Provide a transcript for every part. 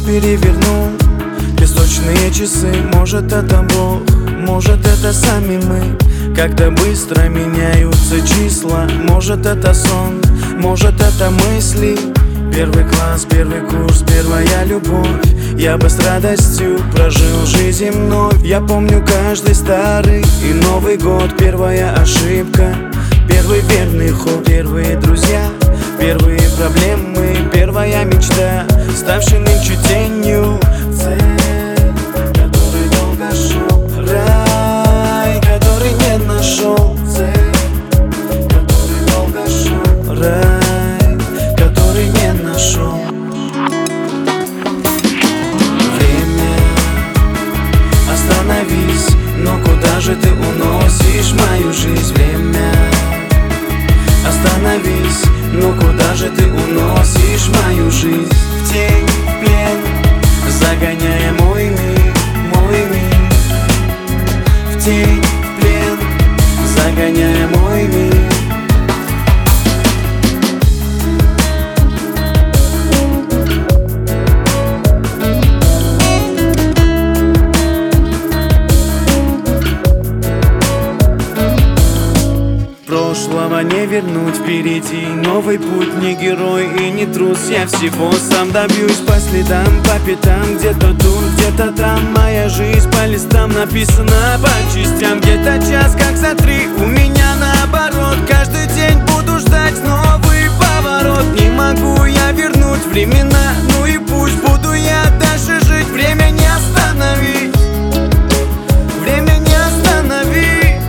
перевернул песочные часы. Может, это Бог, может, это сами мы. Как-то быстро меняются числа. Может, это сон, может, это мысли. Первый класс, первый курс, первая любовь. Я бы с радостью прожил жизнь вновь. Я помню каждый старый и Новый год. Первая ошибка, первый верный ход. Первые друзья, первые проблемы, первая мечта, ставшая нынче тенью. Цель, который долго шел, рай, который не нашел. Цель, который долго шел, рай, который не нашел. Время, остановись, но куда же ты уносишь мою жизнь? Время, остановись, но куда же ты уносишь мою жизнь? В тень, в плен, загоняя мой мир, мой мир. В тень, в плен, загоняя мой мир. Прошлого не вернуть, впереди новый путь. Не герой и не трус, я всего сам добьюсь. По следам, по пятам, где-то тут, где-то там. Моя жизнь по листам написана по частям. Где-то час, как за 3, у меня наоборот. Каждый день буду ждать новый поворот. Не могу я вернуть времена, ну и пусть буду я дальше жить. Время не остановить, время не остановить.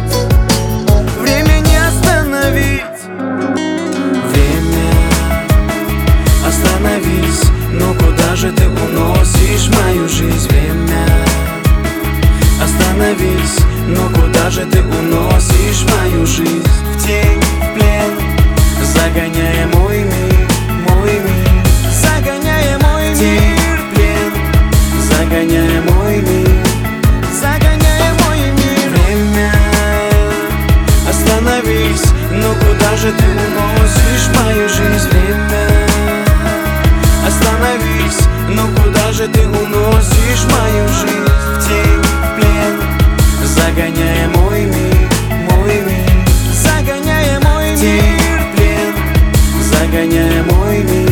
Но куда же ты уносишь мою жизнь? Время, остановись, но куда же ты уносишь мою жизнь? В тень, в плен, загоняя мой мир, мой мир. Загоняя мой мир, в плен, загоняя мой мир, загоняя мой мир. Время, остановись, но куда же ты уносишь мою жизнь? Время, остановись, но куда же ты уносишь мою жизнь? В тень, в плен, загоняя мой мир, мой мир. Загоняя мой мир, в тень, загоняя мой мир.